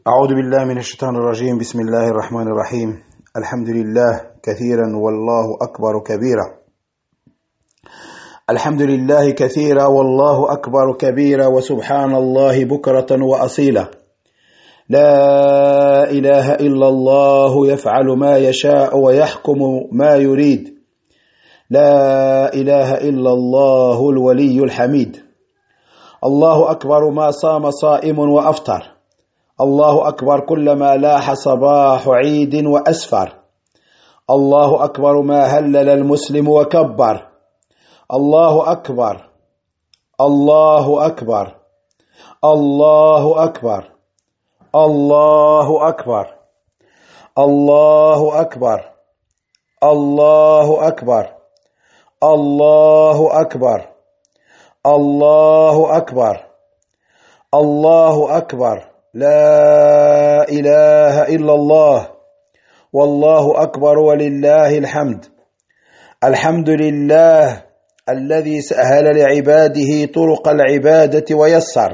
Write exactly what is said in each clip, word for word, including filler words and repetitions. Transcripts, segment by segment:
أعوذ بالله من الشيطان الرجيم. بسم الله الرحمن الرحيم. الحمد لله كثيرا والله أكبر كبيرا. الحمد لله كثيرا والله أكبر كبيرا، وسبحان الله بكرة وأصيلا. لا إله إلا الله يفعل ما يشاء ويحكم ما يريد. لا إله إلا الله الولي الحميد. الله أكبر ما صام صائم وأفطر. الله أكبر كلما لاح صباح عيد وأسفر. الله أكبر ما هلل المسلم وكبر. الله أكبر الله أكبر الله أكبر الله أكبر الله أكبر الله أكبر الله أكبر الله أكبر الله أكبر. لا إله إلا الله والله أكبر ولله الحمد. الحمد لله الذي سهل لعباده طرق العبادة ويسر.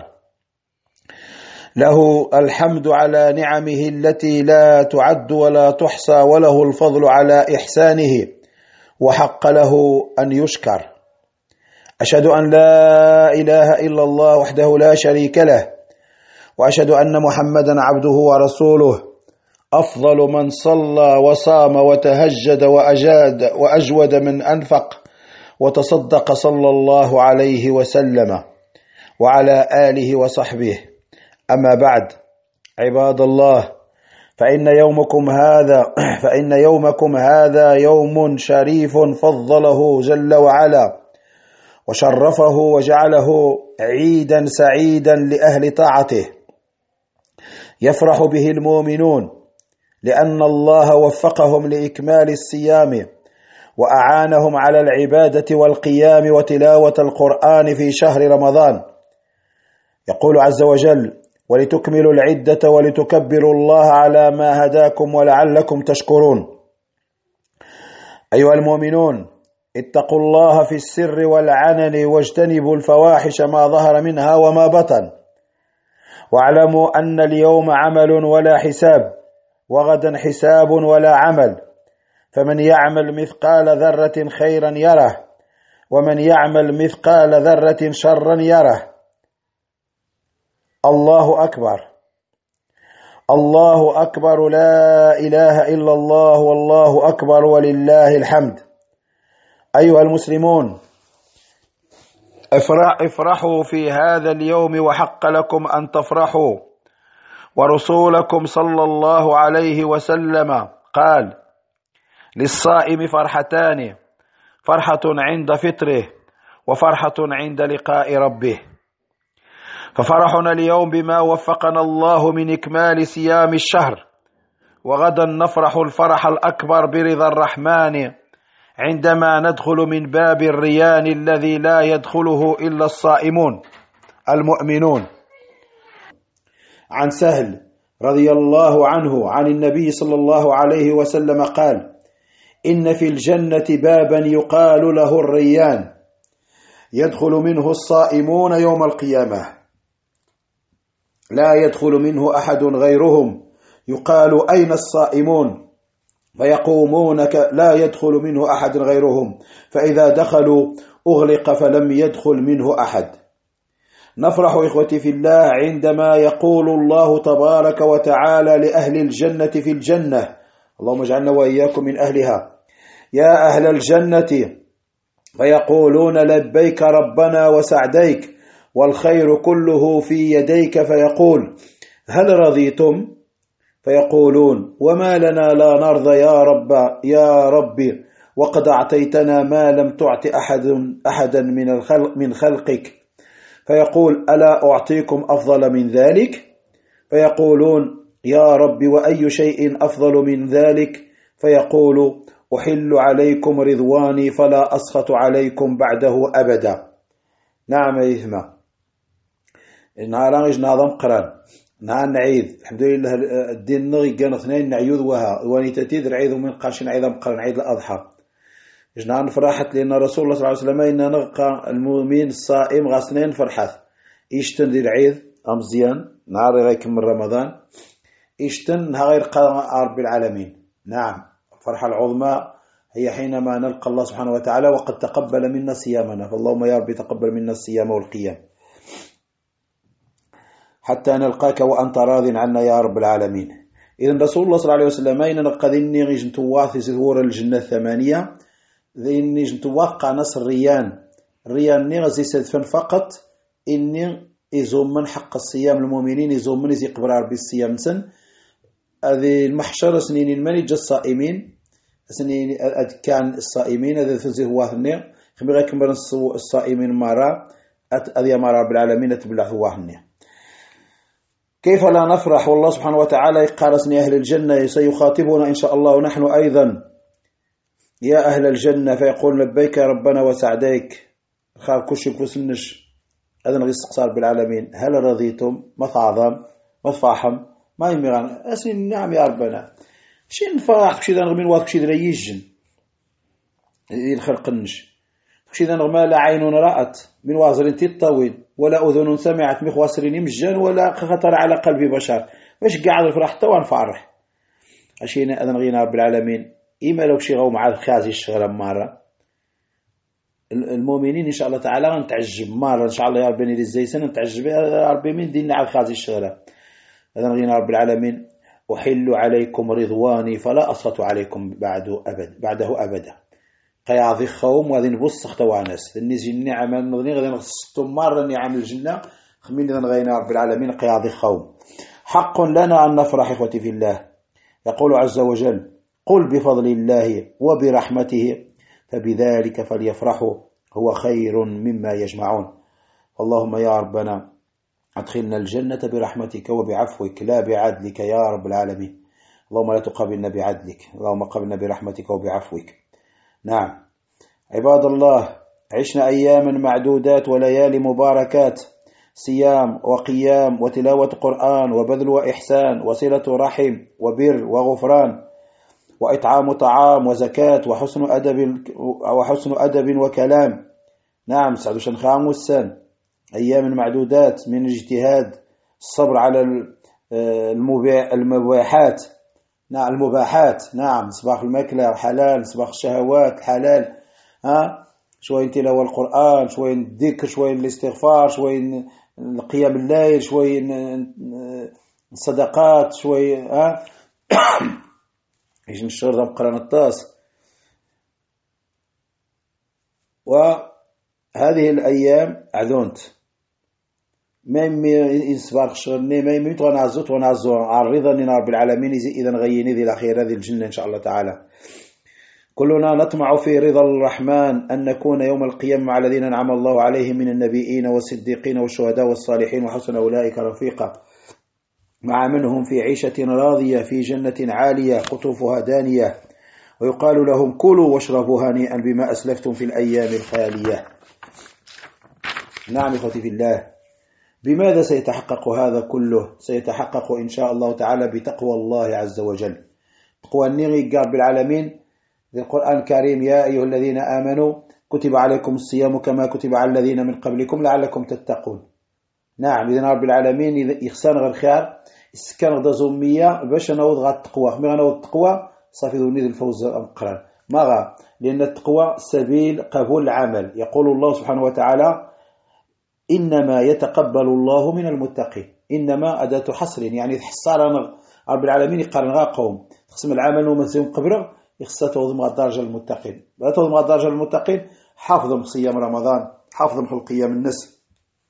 له الحمد على نعمه التي لا تعد ولا تحصى، وله الفضل على إحسانه، وحق له أن يشكر. أشهد أن لا إله إلا الله وحده لا شريك له، وأشهد أن محمدا عبده ورسوله، أفضل من صلى وصام وتهجد وأجاد وأجود من أنفق وتصدق صلى الله عليه وسلم وعلى آله وصحبه. أما بعد، عباد الله، فإن يومكم هذا فإن يومكم هذا يوم شريف فضله جل وعلا وشرفه وجعله عيدا سعيدا لأهل طاعته، يفرح به المؤمنون لأن الله وفقهم لإكمال الصيام وأعانهم على العبادة والقيام وتلاوة القرآن في شهر رمضان. يقول عز وجل: ولتكملوا العدة ولتكبروا الله على ما هداكم ولعلكم تشكرون. أيها المؤمنون، اتقوا الله في السر والعلن، واجتنبوا الفواحش ما ظهر منها وما بطن، واعلموا أن اليوم عمل ولا حساب، وغدا حساب ولا عمل، فمن يعمل مثقال ذرة خيرا يره، ومن يعمل مثقال ذرة شرا يره. الله أكبر الله أكبر. لا إله إلا الله والله أكبر ولله الحمد. أيها المسلمون، افرحوا في هذا اليوم، وحق لكم أن تفرحوا. ورسولكم صلى الله عليه وسلم قال: للصائم فرحتان، فرحة عند فطره وفرحة عند لقاء ربه. ففرحنا اليوم بما وفقنا الله من إكمال صيام الشهر، وغدا نفرح الفرح الأكبر برضا الرحمن عندما ندخل من باب الريان الذي لا يدخله إلا الصائمون المؤمنون. عن سهل رضي الله عنه عن النبي صلى الله عليه وسلم قال: إن في الجنة بابا يقال له الريان، يدخل منه الصائمون يوم القيامة، لا يدخل منه أحد غيرهم، يقال: أين الصائمون؟ فيقومون لا يدخل منه أحد غيرهم، فإذا دخلوا أغلق فلم يدخل منه أحد. نفرح إخوتي في الله عندما يقول الله تبارك وتعالى لأهل الجنة في الجنة، اللهم اجعلنا وإياكم من أهلها: يا أهل الجنة، فيقولون: لبيك ربنا وسعديك والخير كله في يديك. فيقول: هل رضيتم؟ فيقولون: وما لنا لا نرضى يا رب يا ربي، وقد أعطيتنا ما لم تعط أحد أحدا من الخلق من خلقك. فيقول: ألا أعطيكم أفضل من ذلك؟ فيقولون: يا رب وأي شيء أفضل من ذلك؟ فيقول: أحل عليكم رضواني فلا أسخط عليكم بعده أبدا. نعم يثمى نهار نظام قران نهار نعيد الحمد لله الدين نغي كان اثنين نعيوذ وها واني تتيذ عيد من قاشن عيد قران عيد الأضحى. جنا فرحت لأن رسول الله صلى الله عليه وسلم إن نغقى المؤمن الصائم غسنين فرحت إيش تندير عيد أمزيان نهار غيكم من رمضان اشتن غير رب العالمين. نعم، الفرحة العظمى هي حينما نلقى الله سبحانه وتعالى وقد تقبل منا صيامنا، فاللهم يا رب تقبل منا الصيام والقيام حتى نلقاك وأنت راض عنا يا رب العالمين. إذن رسول الله صلى الله عليه وسلم أين نلقى ذني غيجنتو واثي زهور الجنة الثمانية ذني جنتو واقع نصر ريان ريان نغزي سدفن فقط إني إزوم من حق الصيام المؤمنين إزوم من إزي قبر ربي الصيام سن هذه المحشر سنين المنج الصائمين سنين كان الصائمين هذا في زهواثني خبر كمبر الصائمين مرة أذي مرة رب العالمين تبلع ثواهني. كيف لا نفرح والله سبحانه وتعالى يقارسني أهل الجنة سيخاطبنا إن شاء الله ونحن أيضا يا أهل الجنة فيقول لبيك يا ربنا وسعديك خار كشك وسنش هذا نغي استقصار بالعالمين هل رضيتم ما تعظم ما تفاحم ما يمغان أسين نعم يا ربنا شين نفرح كشي ذا نغمين واث كشي ذا يجن الخلقنش كشي ذا نغما لا عين رأت من وازر تطوين ولا أذن سمعت مخواسرين مجان ولا خطر على قلب بشر باش قاعد الفرح تو نفرح عشان أذن غينا رب العالمين إما لو شي غو مع الخازي الشغل مرة المؤمنين إن شاء الله تعالى نتعجب مرة إن شاء الله يا ربي ازاي سنة نتعجب يا ربي من ديننا على الخازي الشغل. أذن غينا رب العالمين أحل عليكم رضواني فلا أسخط عليكم بعده أبد بعده أبدا قياضي خوم وذي نبص اختوانس النزي النعمة نظني غادي نغسطوا مرة نعم الجنة خمين إذن غينا رب العالمين قياضي خوم. حق لنا أن نفرح إخوتي في الله. يقول عز وجل قل بفضل الله وبرحمته فبذلك فليفرحوا هو خير مما يجمعون. اللهم يا ربنا أدخلنا الجنة برحمتك وبعفوك لا بعدلك يا رب العالمين. اللهم لا تقابلنا بعدلك، اللهم قابلنا برحمتك وبعفوك. نعم عباد الله، عشنا أياما معدودات وليالي مباركات، صيام وقيام وتلاوة قرآن وبذل وإحسان وصلة رحم وبر وغفران وإطعام طعام وزكاة وحسن أدب وحسن أدب وكلام. نعم سعد شنخام والسن أيام معدودات من اجتهاد الصبر على المباحات. نعم المباحات، نعم صباح الماكلة حلال، صباح الشهوات حلال، ها شوية تلاوة القرآن، شوية الذكر، شوية الاستغفار، شوية القيام الليل، شوية الصدقات، شوية ها ايش نشر ذا قران الطاس. وهذه الأيام عذونت ما يمي يصبر شغلني ما يمي تغنعزوت ونعزو عرضا لنا رب العالمين إذا غيني ذي الأخير هذه الجنة إن شاء الله تعالى. كلنا نطمع في رضا الرحمن أن نكون يوم القيامة مع الذين أنعم الله عليهم من النبيين والصديقين والشهداء والصالحين وحسن أولئك رفيقا، مع منهم في عيشة راضية في جنة عالية قطوفها دانية، ويقال لهم كلوا واشربوا هنيئا بما أسلفتم في الأيام الخالية. نعم إخوتي في الله، بماذا سيتحقق هذا كله؟ سيتحقق إن شاء الله تعالى بتقوى الله عز وجل. تقوى النغي قال بالعالمين في القرآن الكريم يا أيها الذين آمنوا كتب عليكم الصيام كما كتب على الذين من قبلكم لعلكم تتقون. نعم إذن رب العالمين يخسان غير خيار السكان غدا زومية باش نوض غا التقوى مي غنوض التقوى صافي ذو نيد الفوز المقرن ما غا، لأن التقوى سبيل قبول العمل. يقول الله سبحانه وتعالى إنما يتقبل الله من المتقين. إنما أداة حصر يعني حصار رب العالمين يقارن غا قوم تقسم العمل ومزيون قبره يخصها توضم غا درجة المتقين. لا توضم غا درجة المتقين حافظهم صيام رمضان، حافظهم في القيام النس،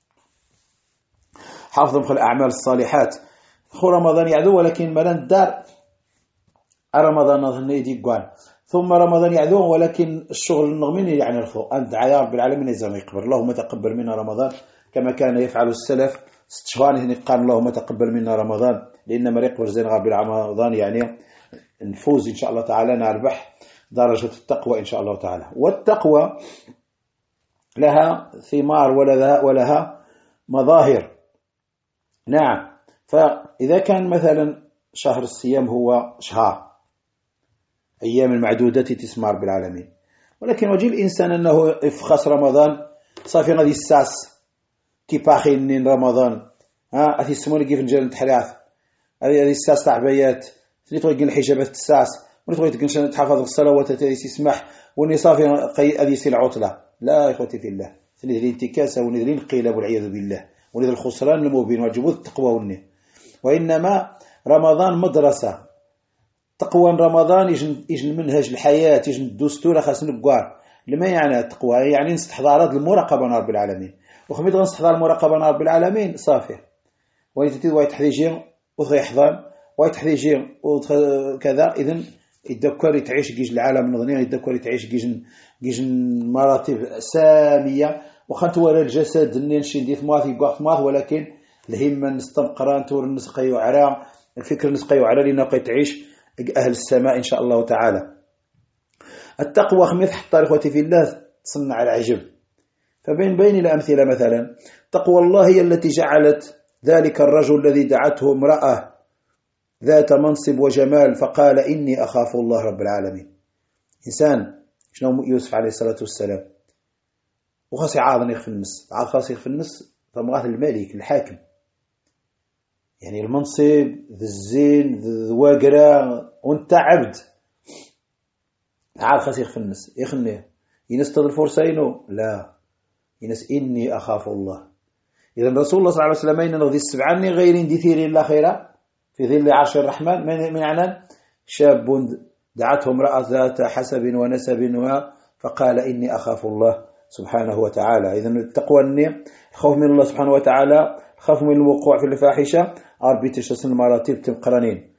حافظهم في الأعمال الصالحات. خو رمضان يعدو ولكن ملان الدار رمضان نظن يدي قوان، ثم رمضان يعدو ولكن الشغل النغمين يعني الخو أنت يا رب العالمين يزام يقبل. اللهم تقبل منا رمضان كما كان يفعل السلف ستشوانه نقال اللهم تقبل منا رمضان، لأن ما يقبل زين رب رمضان يعني نفوز إن شاء الله تعالى نربح درجة التقوى إن شاء الله تعالى. والتقوى لها ثمار ولها, ولها مظاهر. نعم، فإذا كان مثلا شهر الصيام هو شهر أيام المعدودة تسمار بالعالمين، ولكن وجه الإنسان أنه يفخص رمضان صافي غادي الساس كي باخين رمضان ها أتي السمون كيف نجال نتحلاث هذه الساس تاع عبايات اللي تبغي الحجابات الساس واللي تبغي تحافظ الصلوات تسمح واللي صافي هذه سي العطله. لا يا اخوتي في الله، سني الانتكاسه ونذري الانقلاب والعياذ بالله ونذري الخسران المبين واجب التقوى والنيه. وانما رمضان مدرسه، تقوى رمضان يجن يجن منهج الحياه، يجن الدستور خاص نقار. لما يعني التقوى؟ يعني نستحضر المراقبه من رب العالمين، وخميت غنستحضر المراقبه من رب العالمين صافي وين تتي وايت تحديجي وغي يحضن وايت تحديجي وكذا. اذا يتذكر يتعيش كيج العالم الغني، يتذكر يتعيش كيج كيج مراتب ساميه. وخنت ولا الجسد اللي نشي ندير ماث يقاط ماث، ولكن الهمه نستمقران تور نسقيو على الفكر نسقيو على لنا بقيت تعيش اهل السماء ان شاء الله تعالى. التقوى خميت حتى اخوتي في الله تصنع العجب. فبين بين الامثله مثلا تقوى الله هي التي جعلت ذلك الرجل الذي دعته امراه ذات منصب وجمال فقال إني أخاف الله رب العالمين. إنسان شنو يوسف عليه الصلاة والسلام وخاص يعاضني في النص، عاد خاص في النص فمغاث الملك الحاكم، يعني المنصب ذي الزين ذي الواقرة وانت عبد، عاد خاص في النص يخنيه ينستغل الفرصة ينو لا ينس إني أخاف الله. إذا رسول الله صلى الله عليه وسلم إن نغذي السبعاني غيرين ديثيرين لا خيرا في ظل عرش الرحمن. من عنان شاب دعته امرأة ذات حسب ونسب فقال إني أخاف الله سبحانه وتعالى. إذن التقوى النية الخوف من الله سبحانه وتعالى، الخوف من الوقوع في الفاحشة، أربي تشتسن المراتب تبقرنين.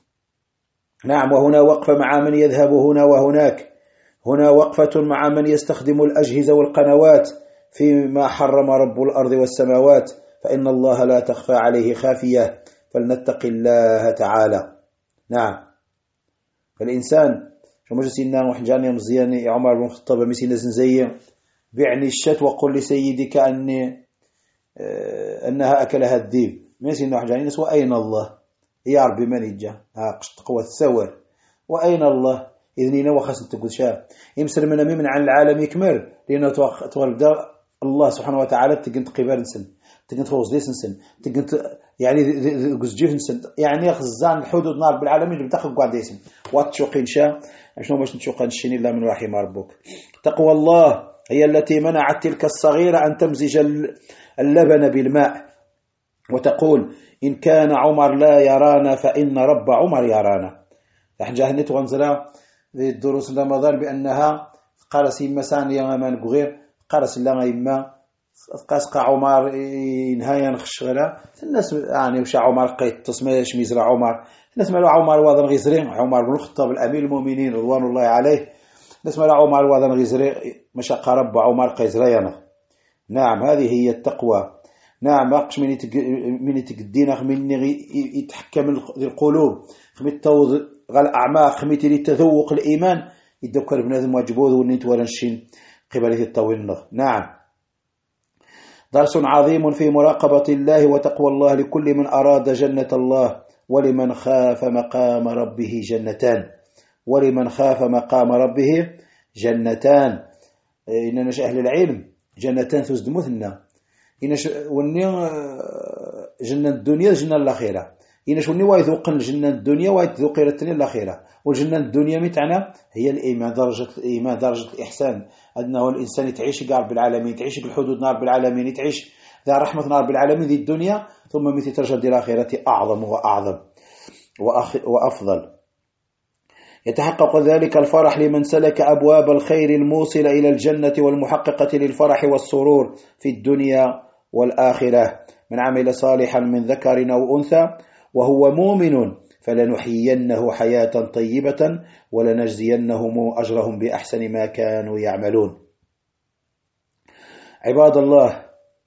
نعم. وهنا وقفة مع من يذهب هنا وهناك، هنا وقفة مع من يستخدم الأجهزة والقنوات فيما حرم رب الأرض والسماوات، فإن الله لا تخفى عليه خافية، فلنتق الله تعالى. نعم. فالإنسان شو مش سيدنا وحجاني مزيان عمر بن الخطاب مسينا زنزية بعني الشت وقل لسيدك أني أنها أكلها الذيب. من سيدنا وحجاني نسوى أين الله يا ربي من يجا قشت قوة السور وأين الله إذن ينوى خاصة تقول شاب يمسر من من عن العالم يكمل لأنه تغلب الله سبحانه وتعالى تقنت قبال نسن تقنت فوز ديس نسن تقنت يعني جزجيف نسن يعني خزان الحدود نار بالعالمين اللي بتاخذ قاعد ديسن واتشوقين شا شنو باش نتشوقن الشين إلا من رحم ربك. تقوى الله هي التي منعت تلك الصغيرة أن تمزج اللبن بالماء وتقول إن كان عمر لا يرانا فإن رب عمر يرانا. نحن جاهنت وانزلا في الدروس رمضان بأنها قارس إما ثانية ما نقغير قارس الله إما قاسق عمر نهاية نخشغلا الناس يعني وش عمر قيت تصميش ميزرع عمر الناس مالو عمر واضن غيزرين عمر بن الخطاب الأمير المؤمنين رضوان الله عليه الناس مالو عمر واضن غيزرين مشاق رب عمر قيزرينا. نعم هذه هي التقوى. نعم أقش من من يتقدينا من يتحكم القلوب خميت توض غال أعماق خميت للتذوق الإيمان يتذكر بنادم واجبوه ونيت ورنشين قبله الطويل. نعم. درس عظيم في مراقبة الله وتقوى الله لكل من أراد جنة الله ولمن خاف مقام ربه جنتان ولمن خاف مقام ربه جنتان. إننا أهل العلم جنتان ثزد مثنى إنش وني جنة الدنيا جنة الأخيرة إنش وني وايذوق الجنة الدنيا وايذوق التنين الأخيرة. والجنة الدنيا متعنا هي الإيمان درجة الإيمان درجة الإحسان أنه الإنسان يتعيش قارب العالمين يتعيش بالحدود نار بالعالمين يتعيش ذا رحمة نار بالعالمين ذي الدنيا ثم مثل ترجع دي الآخرة أعظم وأعظم وأفضل. يتحقق ذلك الفرح لمن سلك أبواب الخير الموصلة إلى الجنة والمحققة للفرح والسرور في الدنيا والآخرة. من عمل صالحا من ذكر أو أنثى وهو مؤمن فلنحيينه حياة طيبة ولنجزينهم أجرهم بأحسن ما كانوا يعملون. عباد الله،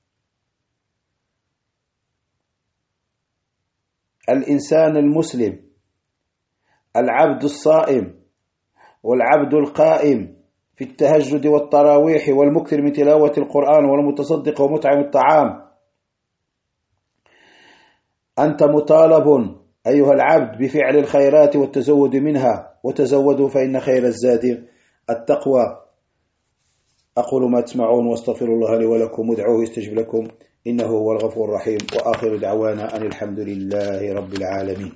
الإنسان المسلم العبد الصائم والعبد القائم في التهجد والتراويح والمكثر من تلاوة القرآن والمتصدق ومطعم الطعام، أنت مطالب أيها العبد بفعل الخيرات والتزود منها، وتزودوا فإن خير الزاد التقوى. أقول ما تسمعون واستغفر الله لي ولكم ودعوه يستجب لكم إنه هو الغفور الرحيم. وآخر دعوانا أن الحمد لله رب العالمين.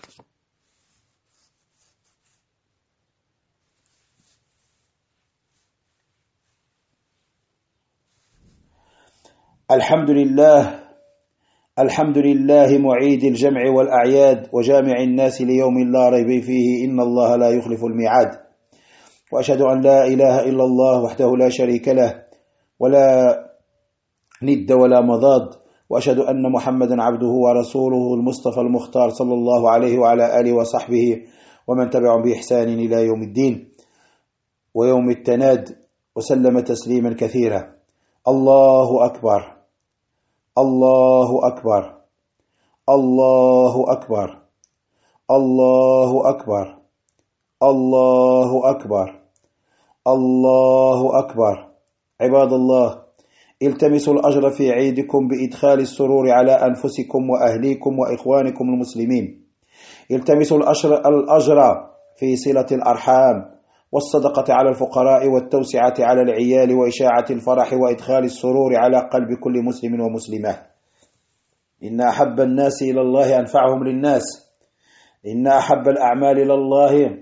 الحمد لله الحمد لله معيد الجمع والأعياد وجامع الناس ليوم لا ريب فيه إن الله لا يخلف الميعاد. وأشهد أن لا إله إلا الله وحده لا شريك له ولا ند ولا مضاد، وأشهد أن محمدا عبده ورسوله المصطفى المختار صلى الله عليه وعلى آله وصحبه ومن تبعهم بإحسان إلى يوم الدين ويوم التناد، وسلم تسليما كثيرا. الله أكبر الله أكبر الله أكبر الله أكبر الله أكبر الله أكبر. عباد الله، التمسوا الأجر في عيدكم بإدخال السرور على أنفسكم وأهليكم وإخوانكم المسلمين. التمسوا الأجر في صلة الأرحام والصدقة على الفقراء والتوسعة على العيال وإشاعة الفرح وإدخال السرور على قلب كل مسلم ومسلمة. إن أحب الناس إلى الله أنفعهم للناس. إن أحب الأعمال إلى الله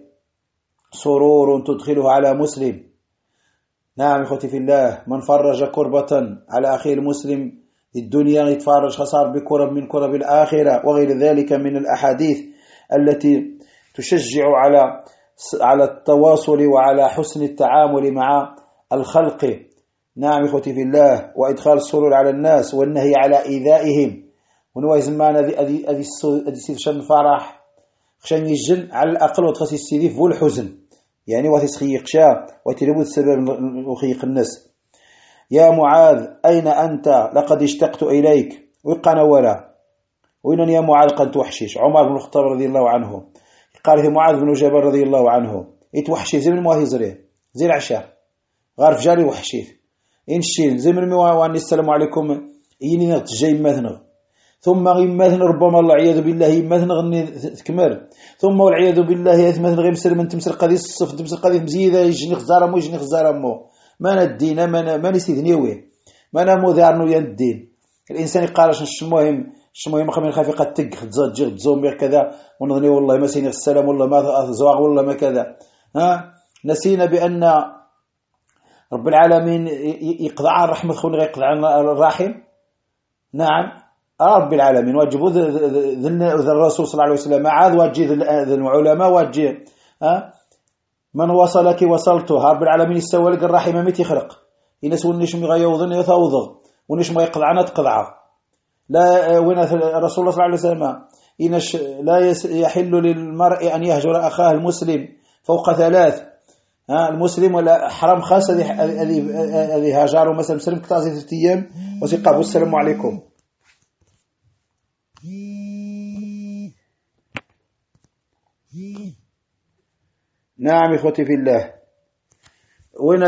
سرور تدخله على مسلم. نعم إخوتي في الله، من فرج كربة على أخيه المسلم الدنيا يتفرج خسار بكرب من كرب الآخرة، وغير ذلك من الأحاديث التي تشجع على على التواصل وعلى حسن التعامل مع الخلق. نعم إخوتي في الله، وإدخال السرور على الناس والنهي على إيذائهم. ونوايز معنا هذه هذه السيد شن فرح خشان يجن على الأقل وتخصي السيديف والحزن، يعني وثيس خيق شا وتلبود سبب وخيق الناس. يا معاذ أين أنت؟ لقد اشتقت إليك. وقنا ولا وين يا معاذ قد توحشيش؟ عمر بن الخطاب رضي الله عنه قال في معاذ بن جبل رضي الله عنه يتوحشي زي من ما يزريه زي العشاء غارف جاري وحشيت إنشين زي من ما وأن السلام عليكم يني نتجي مثنغ ثم يمثن ربما الله عياذ بالله يمثن غني تكمل ثم والعياذ بالله يثمثن غير مسر من تمسر قديس الصف تمسر قديس مزيدة يجني خزارة مو يجني خزارة مو ما ندينا ما ما نسيدنيوه ما نمو ذارنو يندين. الإنسان يقارش نش المهم ش المهم خمين خفيقة تق خزات جغد زومير كذا ونظني والله ما سيني السلام والله ما زواغ والله ما كذا. ها نسينا بأن رب العالمين يقضى عن رحمة خون غير يقضى عن الراحم. نعم رب العالمين واجبوا ذا الرسول صلى الله عليه وسلم عاد واجي ذا العلماء واجي ها من وصلك وصلته. رب العالمين يسوى لك الرحمة متى يخرق ينس ونيش ما يوضن يثوضغ ونيش ما يقضعنا تقضعه. لا وين الرسول صلى الله عليه وسلم إنش لا يحل للمرء أن يهجر أخاه المسلم فوق ثلاث. ها المسلم ولا حرام خاص هذه هذه هاجر مثلا مسلم كتازي ثلاث أيام وسيقابل السلام عليكم. نعم إخوتي في الله، وين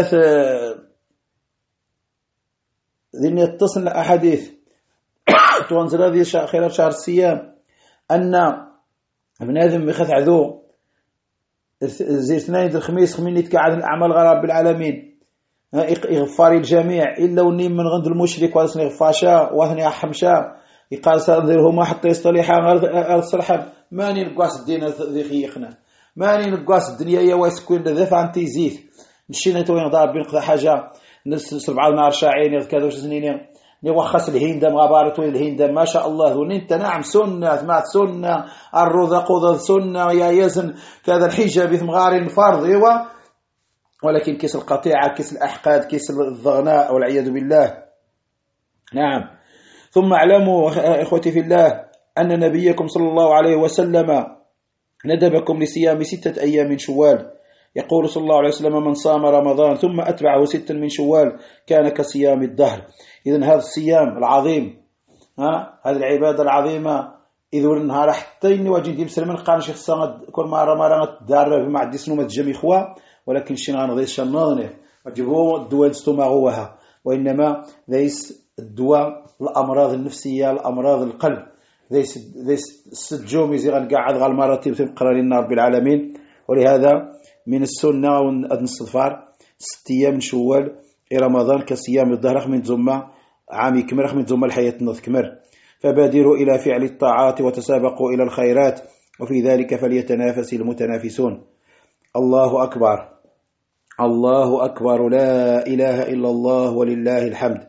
ذي يتصل أحاديث تنزل هذه خلال شهر الصيام أن ابن آدم بخث عذو زي اثنين الخميس خمين يتكعد الأعمال غير رب العالمين إغفاري الجميع إلا ونيم من غند المشرك وثني غفاشا وثني أحمشا يقال سأنذرهما حتى يصطلحا غير الصلحة ماني نقاس الدين ذي خيخنا ماني نقاس الدنيا يا واسكوين دفع عن تيزيث نشينا توين ضارب بنقضى حاجة نس سبعة نار شاعين كذا وش سنين نوخص الهند مغابرة الهند ما شاء الله وننت نعم سنة مع سنة الرضا قضى سنة يا يزن كذا الحجة بثم غار فرض ايوه، ولكن كيس القطيعة كيس الأحقاد كيس الضغناء والعياذ بالله. نعم ثم اعلموا إخوتي في الله أن نبيكم صلى الله عليه وسلم ندبكم لصيام ستة أيام من شوال. يقول صلى الله عليه وسلم من صام رمضان ثم أتبعه ستا من شوال كان كصيام الدهر. إذن هذا الصيام العظيم ها هذه العبادة العظيمة إذا النهار حتى إني واجد يمسر من قارن شيخ السنة كل مرة مرة تدار بمع ديسنو ما تجمي إخوة، ولكن شين غنغير شنانه وجبوا الدواء استماغوها وإنما ليس الدواء الأمراض النفسية الأمراض القلب ليس ليس السجوم يزيغن قاعد غال مرة تبقى لنا رب العالمين. ولهذا من السنة ونصفار ست أيام من شوال رمضان كصيام الظهر من زمة عامي كمر من زمة الحياة النظ كمر. فبادروا إلى فعل الطاعات وتسابقوا إلى الخيرات وفي ذلك فليتنافس المتنافسون. الله أكبر، الله أكبر، لا إله إلا الله ولله الحمد.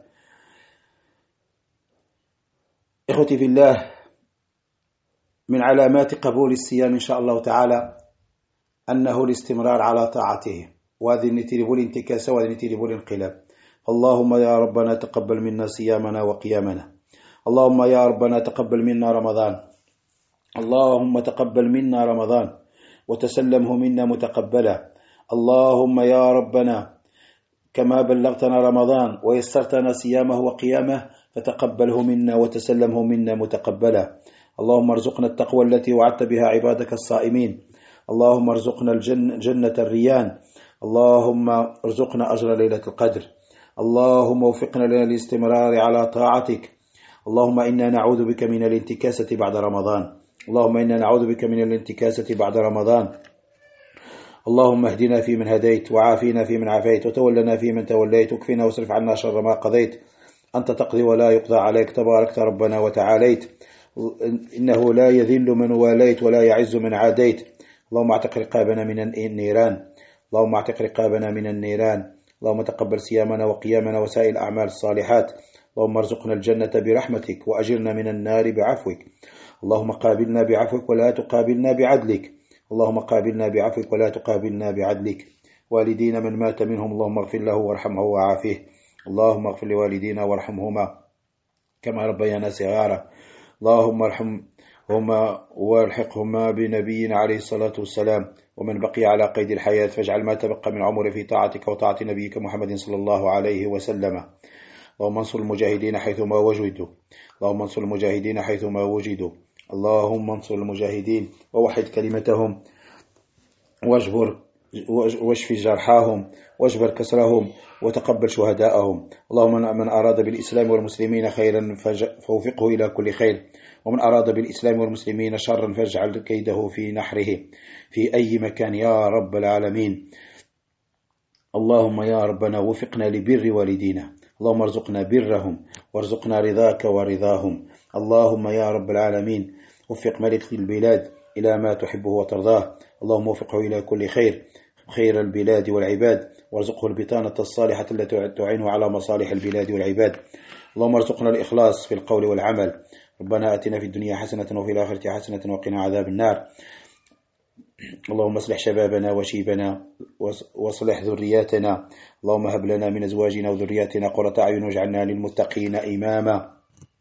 إخوتي في الله، من علامات قبول الصيام إن شاء الله تعالى أنه الاستمرار على طاعته، وهذه نتيجة الانتكاسة وهذه نتيجة الانقلاب. اللهم يا ربنا تقبل منا صيامنا وقيامنا. اللهم يا ربنا تقبل منا رمضان. اللهم تقبل منا رمضان وتسلمه منا متقبلا. اللهم يا ربنا كما بلغتنا رمضان ويسرتنا صيامه وقيامه فتقبله منا وتسلمه منا متقبلا. اللهم ارزقنا التقوى التي وعدت بها عبادك الصائمين. اللهم ارزقنا الجنة جنة الريان. اللهم ارزقنا أجر ليلة القدر. اللهم وفقنا للاستمرار على طاعتك. اللهم إنا نعوذ بك من الانتكاسة بعد رمضان. اللهم إنا نعوذ بك من الانتكاسة بعد رمضان. اللهم اهدنا فيمن هديت، وعافينا فيمن عافيت، وتولنا فيمن توليت، وكفنا واصرف عنا شر ما قضيت. أنت تقضي ولا يقضى عليك، تباركت ربنا وتعاليت. إنه لا يذل من واليت ولا يعز من عاديت. اللهم اعتق رقابنا من النيران. اللهم اعتق رقابنا من النيران. اللهم تقبل صيامنا وقيامنا وسائر الأعمال الصالحات. اللهم ارزقنا الجنة برحمتك وأجرنا من النار بعفوك. اللهم قابلنا بعفوك ولا تقابلنا بعدلك. اللهم قابلنا بعفوك ولا تقابلنا بعدلك. والدينا من مات منهم اللهم اغفر له وارحمه وعافيه. اللهم اغفر لوالدينا وارحمهما كما ربيانا صغارا. اللهم ارحمهما والحقهما بنبينا عليه الصلاة والسلام. ومن بقي على قيد الحياة فاجعل ما تبقى من عمره في طاعتك وطاعة نبيك محمد صلى الله عليه وسلم. اللهم انصر المجاهدين حيثما وجدوا. اللهم انصر المجاهدين حيثما وجدوا. اللهم انصر المجاهدين ووحد كلمتهم واجبر واشف جرحاهم واجبر كسرهم وتقبل شهداءهم. اللهم من أراد بالإسلام والمسلمين خيرا فوفقه إلى كل خير، ومن أراد بالإسلام والمسلمين شرا فاجعل كيده في نحره في أي مكان يا رب العالمين. اللهم يا ربنا وفقنا لبر والدينا. اللهم ارزقنا برهم وارزقنا رضاك ورضاهم. اللهم يا رب العالمين وفق ملك البلاد إلى ما تحبه وترضاه. اللهم وفقه إلى كل خير، خير البلاد والعباد، وارزقه البطانة الصالحة التي تعينه على مصالح البلاد والعباد. اللهم ارزقنا الإخلاص في القول والعمل. ربنا آتنا في الدنيا حسنة وفي الآخرة حسنة وقنا عذاب النار. اللهم اصلح شبابنا وشيبنا واصلح ذرياتنا. اللهم هب لنا من أزواجنا وذرياتنا قرة أعين واجعلنا للمتقين إماما.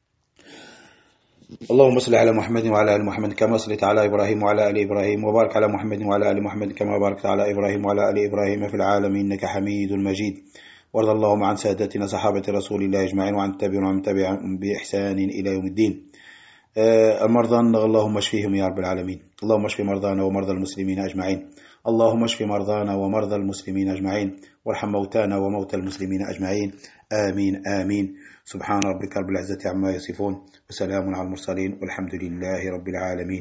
اللهم صل على محمد وعلى آل محمد كما صليت على إبراهيم وعلى آل إبراهيم، وبارك على محمد وعلى آل محمد كما باركت على إبراهيم وعلى آل إبراهيم في العالمين إنك حميد مجيد. وارض اللهم عن سادتنا صحابة رسول الله أجمعين وعن التابعين ومن تبعهم بإحسان إلى يوم الدين. المرضى اللهم اشفيهم يا رب العالمين. اللهم اشف مرضانا ومرضى المسلمين أجمعين. اللهم اشف مرضانا ومرضى المسلمين أجمعين، وارحم موتانا وموتى المسلمين أجمعين. آمين آمين. سبحان ربك رب العزة عما يصفون، وسلام على المرسلين، والحمد لله رب العالمين.